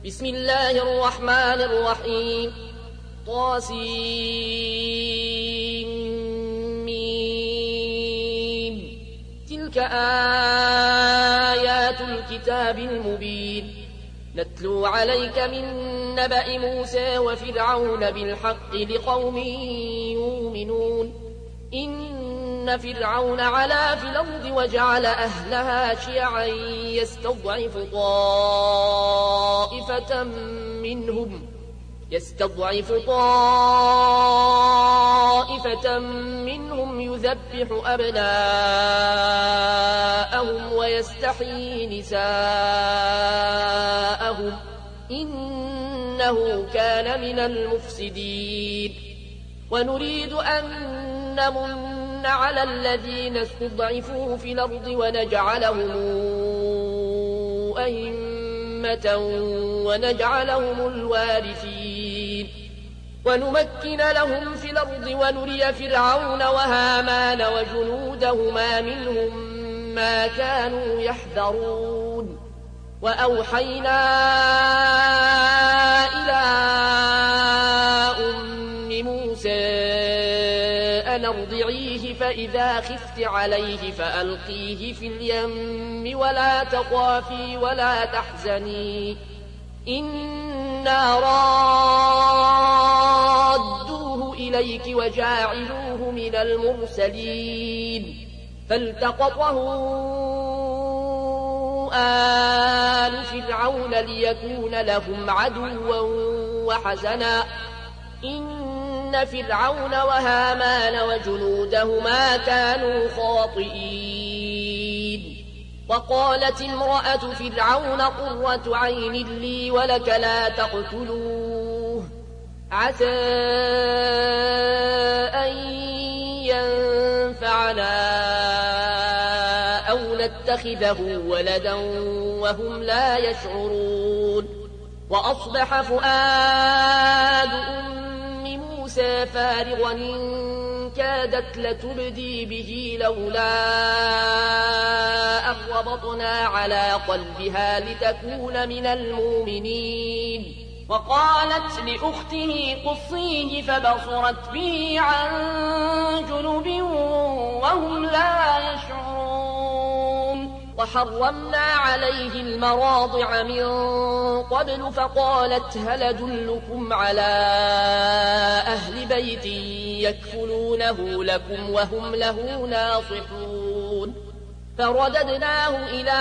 بسم الله الرحمن الرحيم طاسم تلك آيات الكتاب المبين نتلو عليك من نبأ موسى وفرعون بالحق لقوم يؤمنون إن فرعون علا في الأرض وجعل أهلها شيعا يستضعف طائفة منهم يذبح أبناءهم ويستحيي نساءهم إنه كان من المفسدين ونريد أن نمن على الذين استضعفوا في الأرض ونجعلهم أئمة ونجعلهم الوارثين ونمكن لهم في الأرض ونري فرعون وهامان وجنودهما منهم ما كانوا يحذرون وأوحينا إلى أم موسى أن ارضعيه فإذا خفت عليه فألقيه في اليم ولا تخافي ولا تحزني إنا رادوه إليك وجاعلوه من المرسلين فالتقطه آل فرعون ليكون لهم عدوا وحزنا إن فرعون وهامان وجنودهما كانوا خاطئين وقالت امرأة فرعون قرة عين لي ولك لا تقتلوه عسى أن ينفعنا أو نتخذه ولدا وهم لا يشعرون وأصبح فؤاد موسى فارغا إن كادت لتبدي به لولا أن ربطنا على قلبها لتكون من المؤمنين وقالت لأخته قصيه فبصرت به عن جنب وهم لا يشعرون وحرمنا عليه المراضع من قبل فقالت هل أدلكم على أهل بيت يكفلونه لكم وهم له ناصحون فرددناه إلى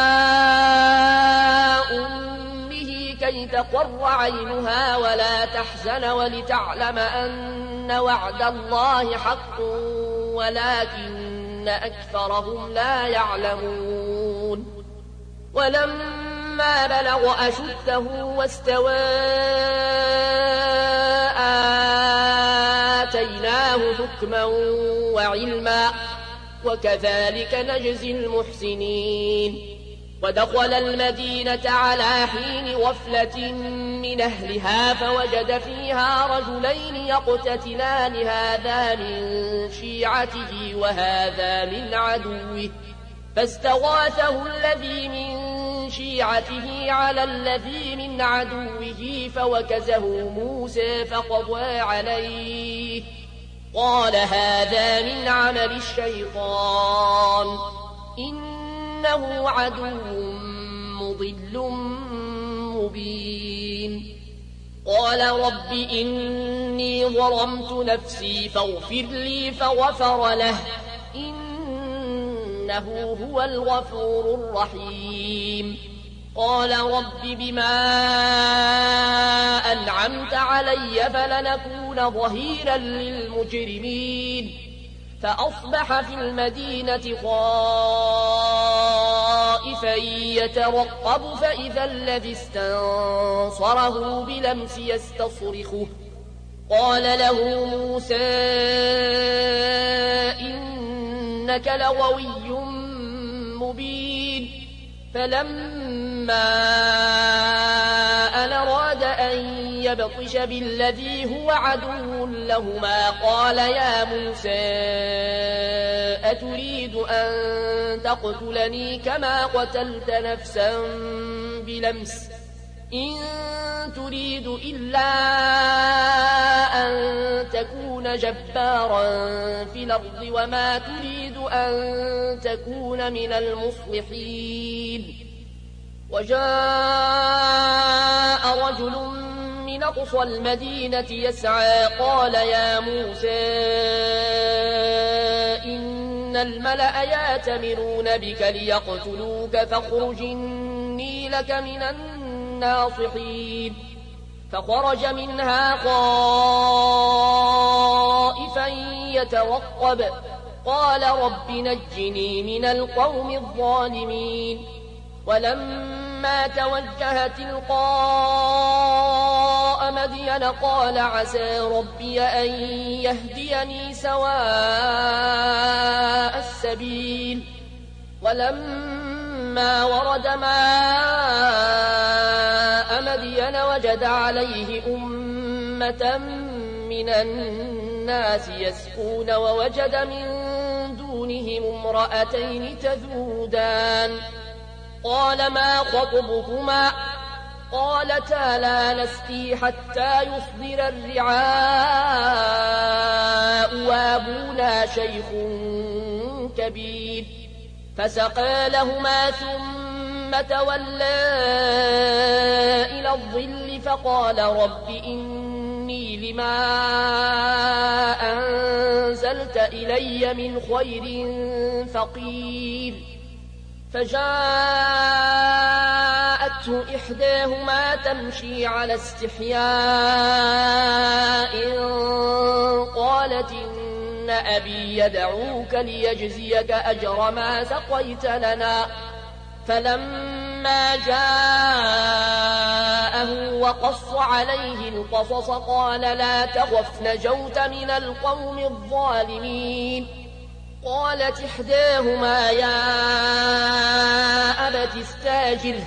أمه كي تقر عينها ولا تحزن ولتعلم أن وعد الله حق ولكن أكثرهم لا يعلمون ولما بلغ أشده واستوى آتيناه حكما وعلما وكذلك نجزي المحسنين ودخل المدينة على حين غفلة من أهلها فوجد فيها رجلين يقتتلان هذا من شيعته وهذا من عدوه فاستغاثه الذي من شيعته على الذي من عدوه فوكزه موسى فقضى عليه قال هذا من عمل الشيطان إنه عدو مضل مبين قال رب إني ظلمت نفسي فاغفر لي فغفر له إنه هو الغفور الرحيم قال رب بما أنعمت علي فلنكون ظهيرا للمجرمين فأصبح في المدينة خائفا يترقب فإذا الذي استنصره بلمس يستصرخه قال له موسى إنك لغوي مبين فلما أن أراد أن يبطش بالذي هو عدو لهما قال يا موسى أتريد أن تقتلني كما قتلت نفسا بلمس إن تريد إلا أن تكون جبارا في الأرض وما تريد أن تكون من المصلحين. وجاء رجل من أقصى المدينة يسعى قال يا موسى إن الملأ يأتمرون بك ليقتلوك فاخرج إني لك من الناصحين. فخرج منها خائفا يترقب قال رب نجني من القوم الظالمين. ولما توجه تلقاء مدين قال عسى ربي أن يهديني سواء السبيل. ولما ورد ماء مدين وجد عليه أمة من الناس يسقون ووجد من دونهم امرأتين تذودان قال ما خطبكما قالتا لا نسقي حتى يصدر الرعاء وابونا شيخ كبير. فسقى لهما ثم تولى إلى الظل فقال رب إني لما أنزلت إلي من خير فقير. فجاءته إحداهما تمشي على استحياء قالت إن أبي يدعوك ليجزيك أجر ما سقيت لنا. فلما جاءه وقص عليه القصص قال لا تخف نجوت من القوم الظالمين. قالت إحداهما يا أبت استاجره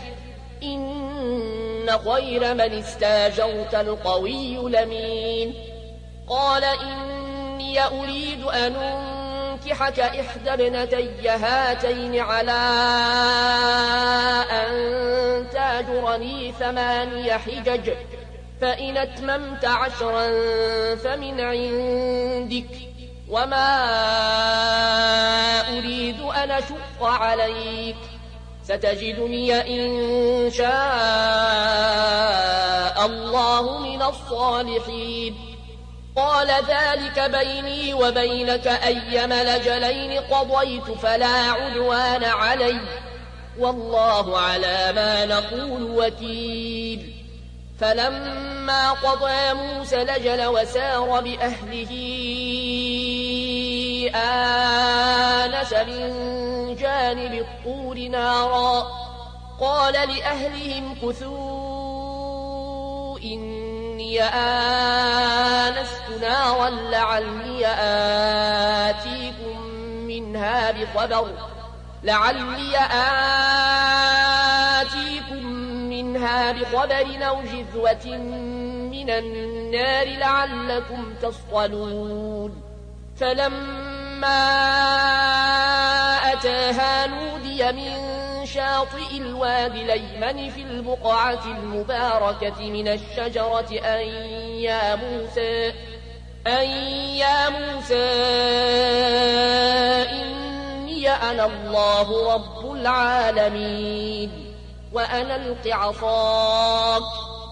إن خير من استاجرت القوي الأمين. قال إني أريد أن أنكحك إحدى ابنتي هاتين على أن تاجرني 8 حجج فإن أتممت 10 فمن عندك وما أريد أن أشق عليك ستجدني إن شاء الله من الصالحين. قال ذلك بيني وبينك أيما الأجلين قضيت فلا عدوان علي والله على ما نقول وكيل. فلما قضى موسى الأجل وسار بأهله آنس من جانب الطور نارا قال لأهلهم كثوا إني آنست نارا لعلي آتيكم منها بخبر أو جذوة من النار لعلكم تصطلون. فلما أتاها نودي من شاطئ الوادي الأيمن في البقعة المباركة من الشجرة أن يا موسى إني أنا الله رب العالمين وأنا ألق عصاك.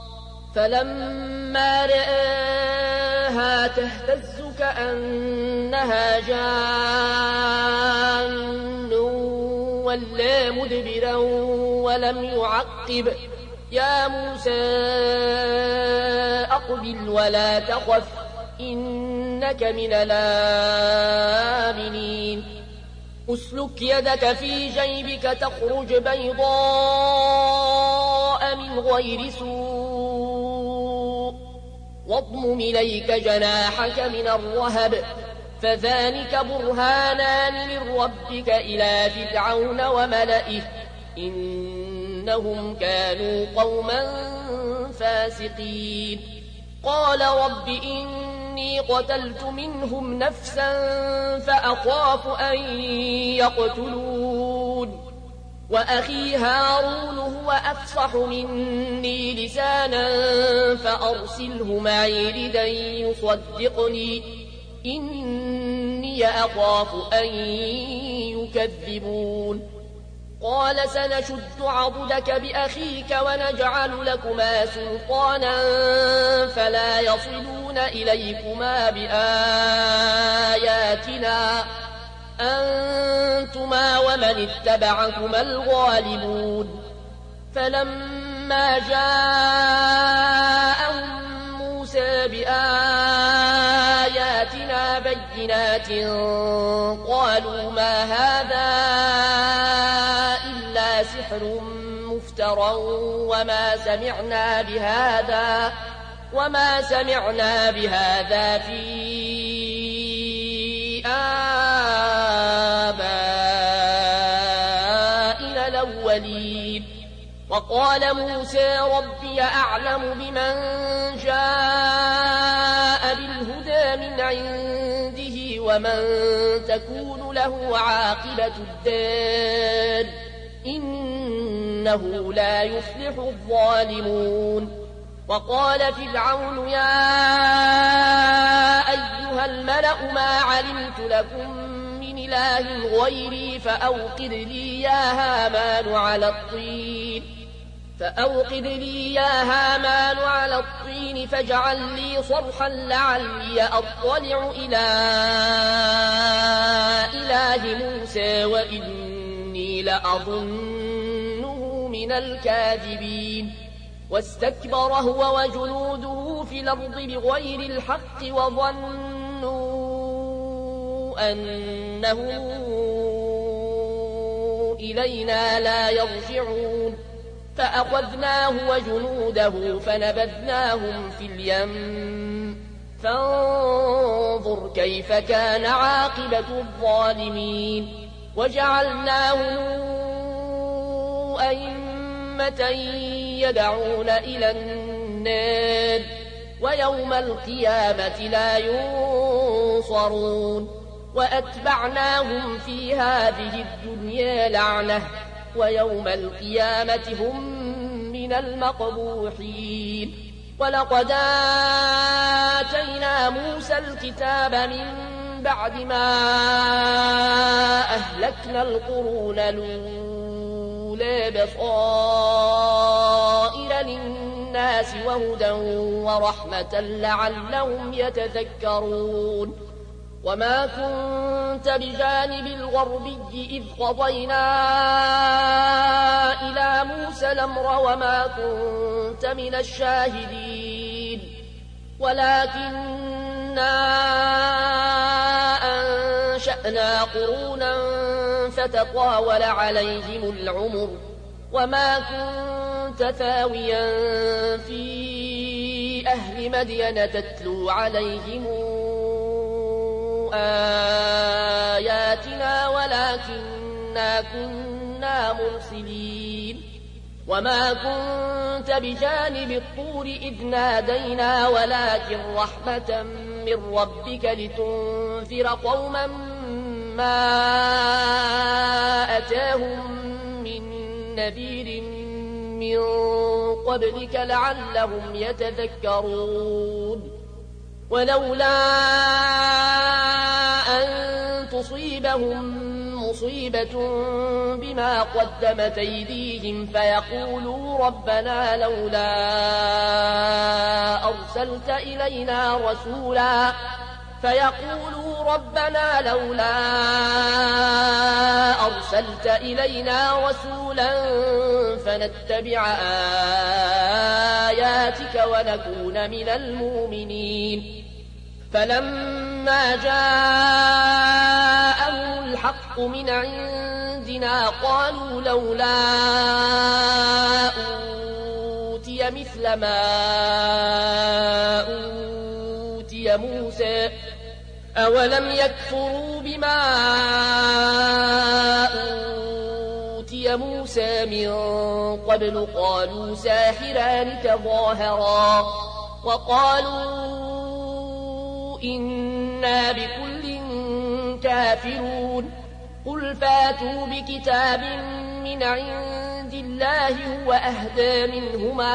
فلما رآها تهتز كأنها جان ولا مدبرا ولم يعقب يا موسى أقبل ولا تخف إنك من الآمنين. أسلك يدك في جيبك تخرج بيضاء من غير سوء واضمم إليك جناحك من الرهب فذلك برهانان من ربك إلى فرعون وملئه إنهم كانوا قوما فاسقين. قال رب إني قتلت منهم نفسا فأخاف أن يقتلون وأخي هارون هو أفصح مني لسانا فأرسله معي ردا يصدقني إني أخاف أن يكذبون قال سنشد عضدك بأخيك ونجعل لكما سلطانا فلا يصلون إليكما بآياتنا أنتما ومن اتبعكما الغالبون فلما جاءهم موسى بآياتنا بينات قالوا ما هذا إلا سحر مفترى وما سمعنا بهذا في آبائنا الأولين وقال موسى ربي أعلم بمن جاء بالهدى من عنده ومن تكون له عاقبة الدار إنه لا يفلح الظالمون وقال فرعون يا أيها الملأ ما علمت لكم من إله غيري فأوقد لي يا هامان على الطين فاجعل لي صرحا لعلي أطلع إلى إله موسى وإني لأظنه من الكاذبين واستكبر هو وجنوده في الأرض بغير الحق وظنوا أنهم إلينا لا يرجعون فأخذناه وجنوده فنبذناهم في اليم فانظر كيف كان عاقبة الظالمين وجعلناهم أئمة يدعون إلى النار ويوم القيامة لا ينصرون وأتبعناهم في هذه الدنيا لعنة ويوم القيامة هم من المقبوحين ولقد آتينا موسى الكتاب من بعد ما أهلكنا القرون الأولى بصائر للناس وهدى ورحمة لعلهم يتذكرون وما كنت بجانب الغربي إذ قضينا إلى موسى الأمر وما كنت من الشاهدين ولكننا أنشأنا قرونا فتطاول عليهم العمر وما كنت ثاويا في أهل مدين تتلو عليهم آياتنا ولكننا كنا مرسلين وما كنت بجانب الطور إذ نادينا ولكن رحمة من ربك لتنذر قوما ما أتاهم من نذير من قبلك لعلهم يتذكرون ولولا أن تصيبهم مصيبة بما قدمت أيديهم فيقولوا ربنا لولا أرسلت إلينا رسولا فنتبع آياتك ونكون من المؤمنين فلما جاءهم الحق من عندنا قالوا لولا أوتي مثل ما أوتي موسى أولم يكفروا بما أوتي موسى من قبل قالوا ساحران تظاهرا وقالوا إنا بكل كافرون قل فاتوا بكتاب من عند الله هو أهدى منهما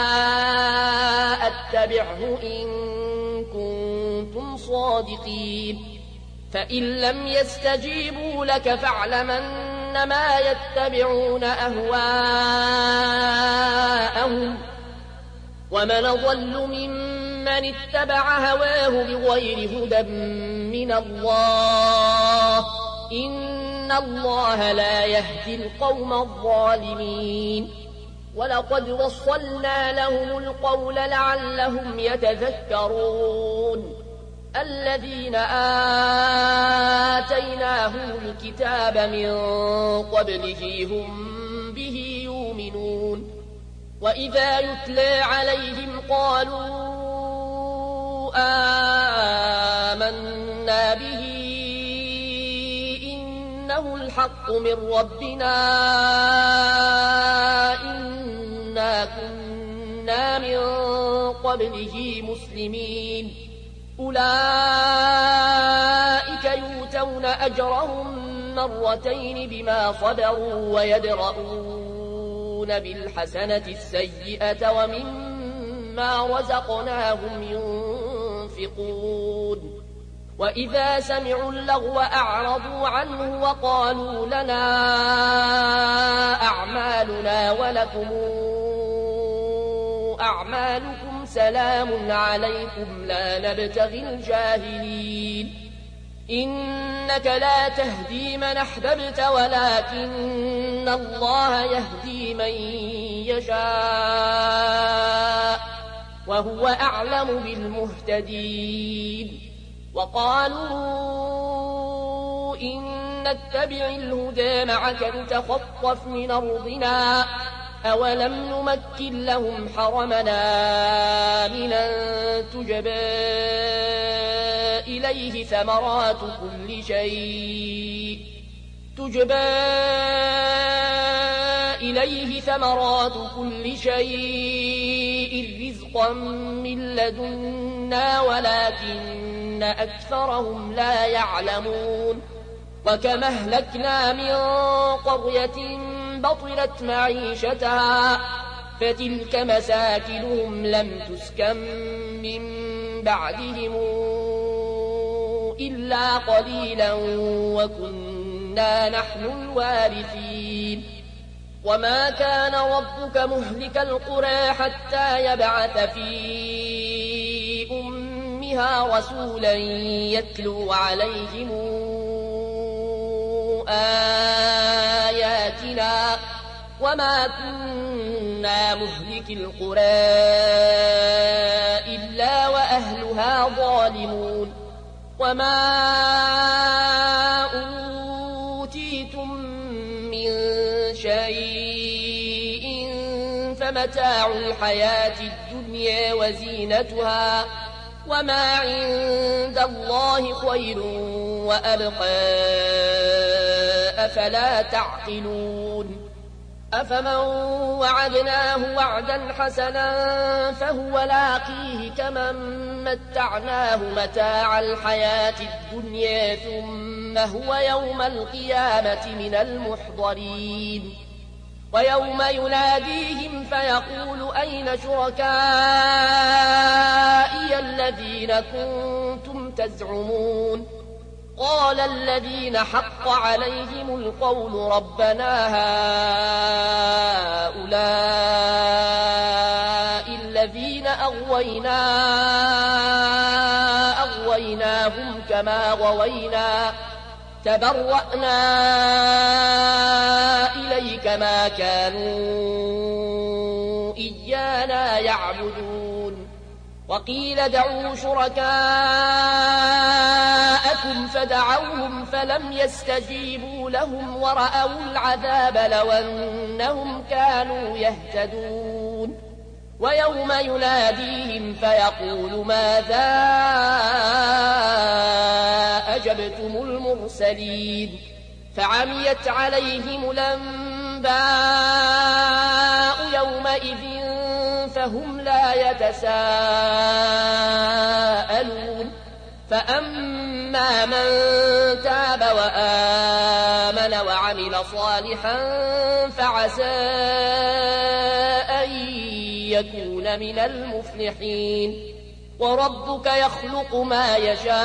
أتبعه إن كنتم صادقين فإن لم يستجيبوا لك فاعلم أنما يتبعون أهواءهم ومن أضل ممن اتبع هواه بغير هدى من الله إن الله لا يهدي القوم الظالمين ولقد وصلنا لهم القول لعلهم يتذكرون الذين آتيناهم الكتاب من قبله هم به يؤمنون وإذا يتلى عليهم قالوا آمنا به إنه الحق من ربنا إنا كنا من قبله مسلمين أولئك يؤتون أجرهم مرتين بما صبروا ويدرؤون بالحسنة السيئة ومما رزقناهم ينفقون وإذا سمعوا اللغو أعرضوا عنه وقالوا لنا أعمالنا ولكم أعمالكم سلام عليكم لا نبتغي الجاهلين إنك لا تهدي من أحببت ولكن الله يهدي من يشاء وهو أعلم بالمهتدين وقالوا إن نتبع الهدى معك نتخطف من أرضنا أولم نمكن لهم حرمنا آمنا تجبى إليه ثمرات كل شيء رزقا من لدنا ولكن أكثرهم لا يعلمون وكما أهلكنا من قرية بطلت معيشتها فتلك مساكنهم لم تسكن من بعدهم إلا قليلا وكنا نحن الوارثين وما كان ربك مهلك القرى حتى يبعث في أمها رسولا يتلو عليهم آياتنا وما كنا مهلك القرى إلا وأهلها ظالمون وما أوتيتم من شيء فمتاع الحياة الدنيا وزينتها وما عند الله خير وأبقى أفلا تعقلون أفمن وعدناه وعدا حسنا فهو لاقيه كمن متعناه متاع الحياة الدنيا ثم هو يوم القيامة من المحضرين ويوم يناديهم فيقول أين شركائي الذين كنتم تزعمون قال الذين حق عليهم القول ربنا هؤلاء الذين أغويناهم كما غوينا تبرأنا إليك ما كانوا إيانا يعبدون وقيل دعوا شركاءكم فدعوهم فلم يستجيبوا لهم ورأوا العذاب لو أنهم كانوا يهتدون ويوم يناديهم فيقول ماذا أجبتم المرسلين فعميت عليهم الأنباء يومئذ فهم لا يتساءلون فأما من تاب وآمن وعمل صالحا فعسى أن يكون من المفلحين وربك يخلق ما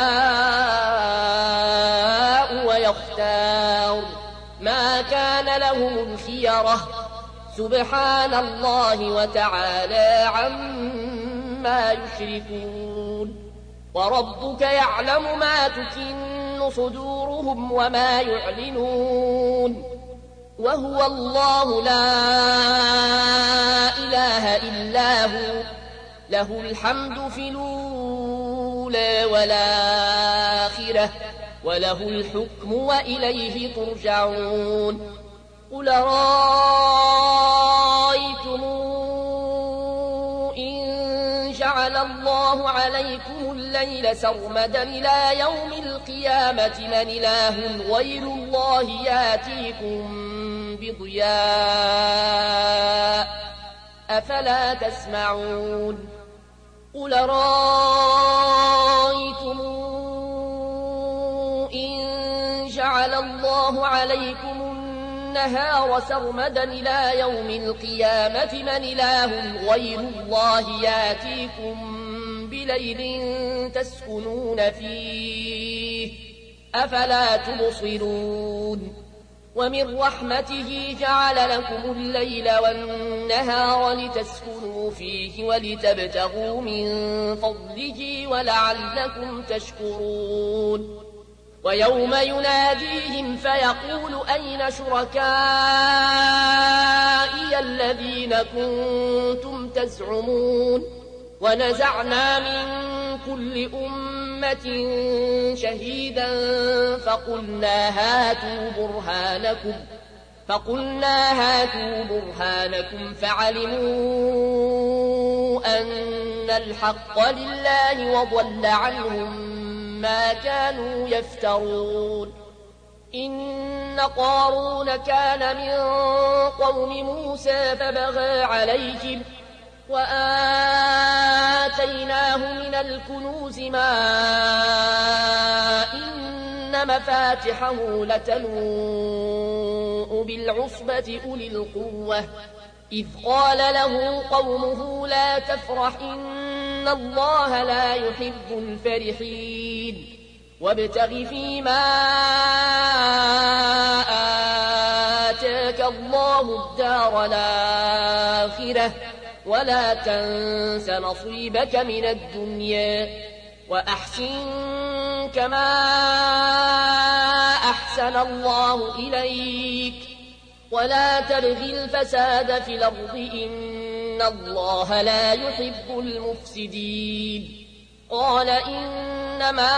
يشاء ويختار ما كان لهم الخيرة سبحان الله وتعالى عما يشركون وربك يعلم ما تكن صدورهم وما يعلنون وهو الله لا إله إلا هو له الحمد في الأولى والآخرة وله الحكم وإليه ترجعون قل رأيتم إن جعل الله عليكم الليل سرمدا إلى يوم القيامة من إله غير الله ياتيكم بضياء أفلا تسمعون قل رأيتم إن جعل الله عليكم النهار سرمدا إلى يوم القيامة من إله غير الله ياتيكم بليل تسكنون فيه أفلا تبصرون ومن رحمته جعل لكم الليل والنهار لتسكنوا فيه ولتبتغوا من فضله ولعلكم تشكرون ويوم يناديهم فيقول أين شركائي الذين كنتم تزعمون ونزعنا من كل أمة شهيدا فقلنا هاتوا برهانكم فعلموا أن الحق لله وضل عنهم ما كانوا يفترون إن قارون كان من قوم موسى فبغى عليهم وآتيناه من الكنوز ما إن مفاتحه لتنوء بالعصبة أولي القوة إذ قال له قومه لا تفرح إن الله لا يحب الفرحين وابتغ فيما آتاك الله الدار الآخرة ولا تنس نصيبك من الدنيا وأحسن كما أحسن الله إليك ولا تبغ الفساد في الأرض إن الله لا يحب المفسدين قال إنما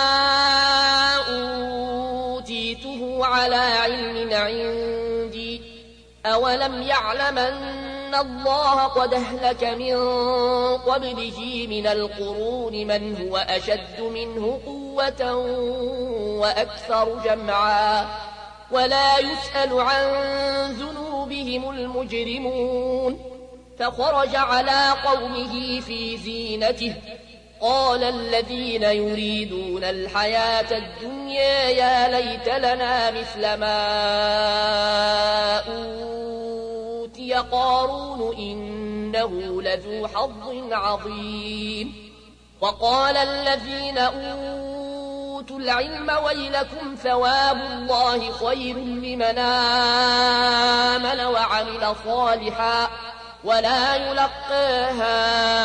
أوتيته على علم عندي أولم يعلم أن الله قد أهلك من قبله من القرون من هو أشد منه قوة وأكثر جمعا ولا يسأل عن ذنوبهم المجرمون فخرج على قومه في زينته قال الذين يريدون الحياة الدنيا يا ليت لنا مثل ما أوتي قارون إنه لذو حظ عظيم وقال الذين أوتوا العلم ويلكم ثواب الله خير لمن آمن وعمل صالحا ولا يلقاها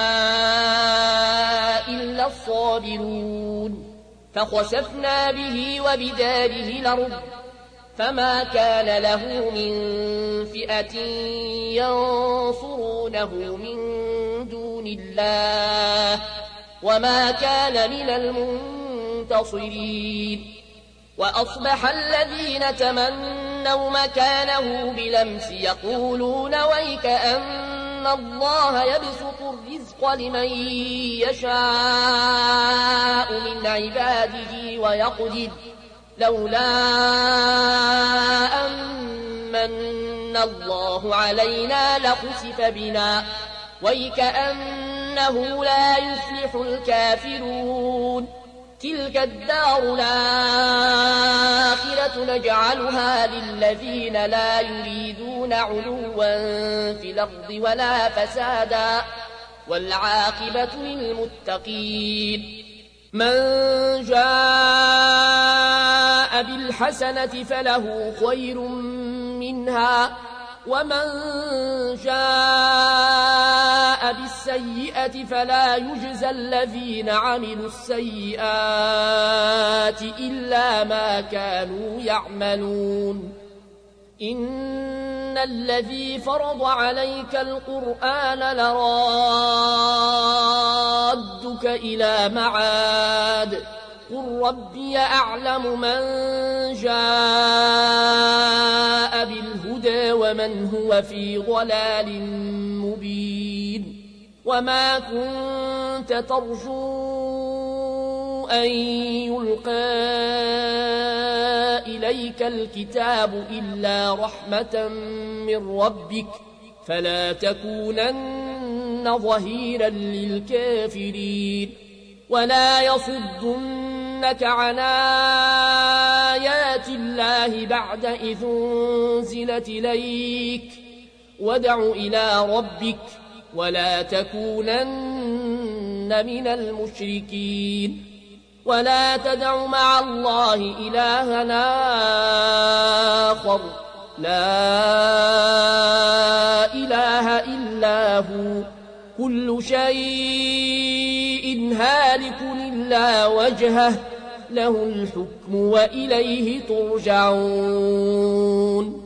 إلا الصابرون فخسفنا به وبداره الأرض فما كان له من فئة ينصرونه من دون الله وما كان من المنتصرين وأصبح الذين تمنوا مكانه بلمس يقولون ويك أن الله يبسط الرزق لمن يشاء من عباده ويقدر لولا أمن الله علينا لخسف بنا ويك أنه لا يفلح الكافرون تلك الدار الآخرة نجعلها للذين لا يريدون علوا في الأرض ولا فسادا والعاقبة للمتقين من جاء بالحسنة فله خير منها ومن جاء بالسيئة فلا يجزى الذين عملوا السيئات إلا ما كانوا يعملون إن الذي فرض عليك القرآن لرادك إلى معاد قل ربي أعلم من جاء بالهدى ومن هو في ضلال مبين وما كنت ترجو أن يلقى إليك الكتاب إلا رحمة من ربك فلا تكونن ظهيرا للكافرين ولا يصدنك عن آيات الله بعد إذ أنزلت إليك وادع إلى ربك ولا تكونن من المشركين ولا تدع مع الله إلهنا آخر لا إله إلا هو كل شيء هالك إلا وجهه له الحكم وإليه ترجعون